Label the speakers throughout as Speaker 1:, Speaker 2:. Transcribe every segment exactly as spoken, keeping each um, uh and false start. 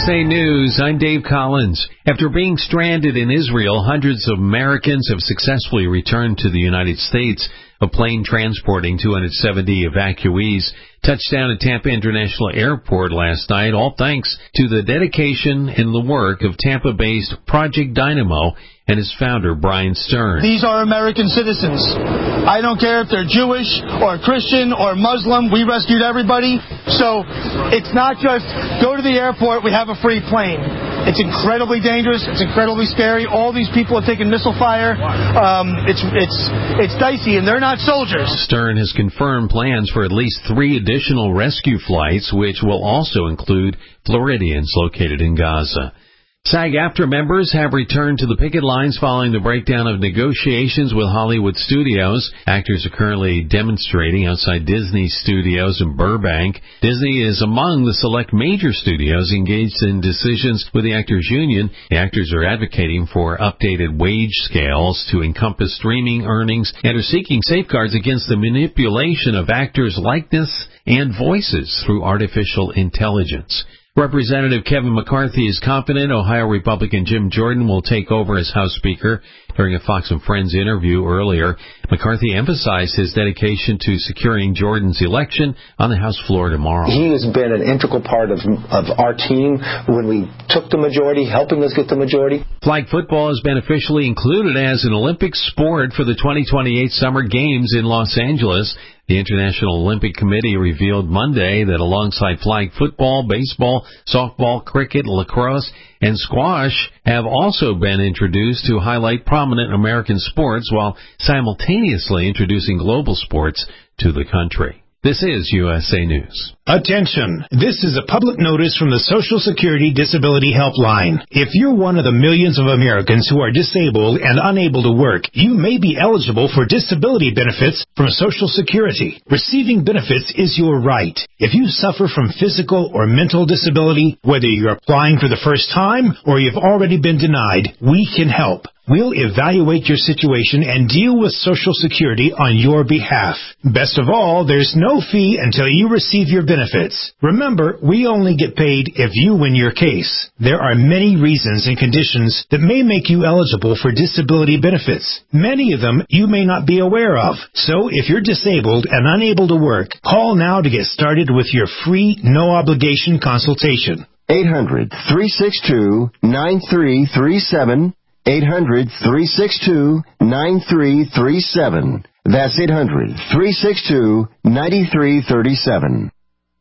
Speaker 1: S A News, I'm Dave Collins. After being stranded in Israel, hundreds of Americans have successfully returned to the United States. A plane transporting two hundred seventy evacuees touched down at Tampa International Airport last night, all thanks to the dedication and the work of Tampa-based Project Dynamo and his founder, Brian Stern.
Speaker 2: These are American citizens. I don't care if they're Jewish or Christian or Muslim. We rescued everybody. So it's not just go to the airport, we have a free plane. It's incredibly dangerous. It's incredibly scary. All these people are taking missile fire. Um, it's it's it's dicey, and they're not soldiers.
Speaker 1: Stern has confirmed plans for at least three additional rescue flights, which will also include Floridians located in Gaza. SAG-AFTRA members have returned to the picket lines following the breakdown of negotiations with Hollywood studios. Actors are currently demonstrating outside Disney Studios in Burbank. Disney is among the select major studios engaged in decisions with the Actors Union. The actors are advocating for updated wage scales to encompass streaming earnings and are seeking safeguards against the manipulation of actors' likeness and voices through artificial intelligence. Representative Kevin McCarthy is confident Ohio Republican Jim Jordan will take over as House Speaker. During a Fox and Friends interview earlier, McCarthy emphasized his dedication to securing Jordan's election on the House floor tomorrow.
Speaker 3: He has been an integral part of, of our team when we took the majority, helping us get the majority.
Speaker 1: Flag football has been officially included as an Olympic sport for the twenty twenty-eight Summer Games in Los Angeles. The International Olympic Committee revealed Monday that alongside flag football, baseball, softball, cricket, lacrosse, and squash have also been introduced to highlight prominent American sports while simultaneously introducing global sports to the country. This is U S A News.
Speaker 4: Attention! This is a public notice from the Social Security Disability Helpline. If you're one of the millions of Americans who are disabled and unable to work, you may be eligible for disability benefits from Social Security. Receiving benefits is your right. If you suffer from physical or mental disability, whether you're applying for the first time or you've already been denied, we can help. We'll evaluate your situation and deal with Social Security on your behalf. Best of all, there's no fee until you receive your benefits. Remember, we only get paid if you win your case. There are many reasons and conditions that may make you eligible for disability benefits. Many of them you may not be aware of. So if you're disabled and unable to work, call now to get started with your free, no-obligation consultation.
Speaker 5: eight hundred, three six two, nine three three seven. eight hundred, three six two, nine three three seven. That's eight hundred, three six two, nine three three seven.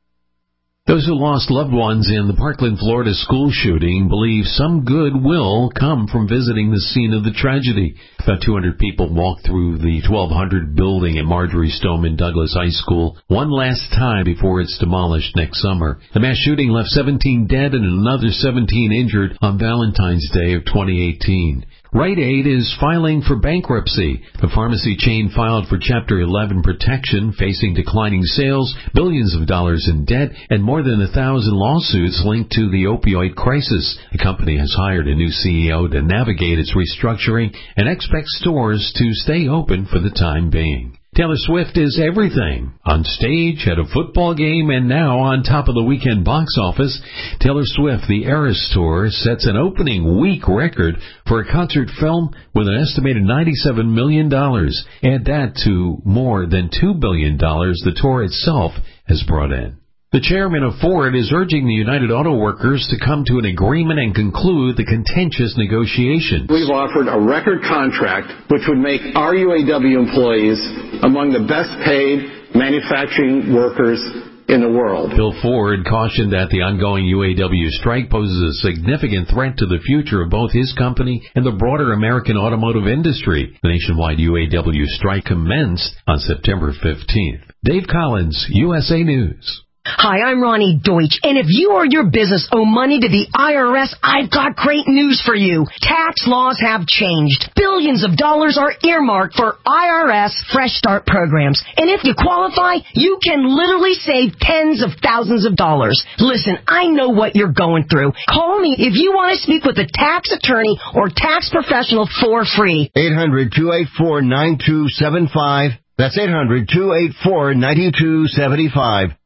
Speaker 1: Those who lost loved ones in the Parkland, Florida school shooting believe some good will come from visiting the scene of the tragedy. About two hundred people walked through the twelve hundred building at Marjorie Stoneman Douglas High School one last time before it's demolished next summer. The mass shooting left seventeen dead and another seventeen injured on Valentine's Day of twenty eighteen. Rite Aid is filing for bankruptcy. The pharmacy chain filed for Chapter eleven protection, facing declining sales, billions of dollars in debt, and more than a thousand lawsuits linked to the opioid crisis. The company has hired a new C E O to navigate its restructuring and expects stores to stay open for the time being. Taylor Swift is everything. On stage, at a football game, and now on top of the weekend box office. Taylor Swift, the Eras Tour, sets an opening week record for a concert film with an estimated ninety-seven million dollars. Add that to more than two billion dollars the tour itself has brought in. The chairman of Ford is urging the United Auto Workers to come to an agreement and conclude the contentious negotiations.
Speaker 6: We've offered a record contract which would make our U A W employees among the best paid manufacturing workers in the world.
Speaker 1: Bill Ford cautioned that the ongoing U A W strike poses a significant threat to the future of both his company and the broader American automotive industry. The nationwide U A W strike commenced on September fifteenth. Dave Collins, U S A News.
Speaker 7: Hi, I'm Ronnie Deutsch, and if you or your business owe money to the I R S, I've got great news for you. Tax laws have changed. Billions of dollars are earmarked for I R S Fresh Start programs, and if you qualify, you can literally save tens of thousands of dollars. Listen, I know what you're going through. Call me if you want to speak with a tax attorney or tax professional for free.
Speaker 5: eight hundred, two eight four, nine two seven five. That's eight hundred, two eight four, nine two seven five.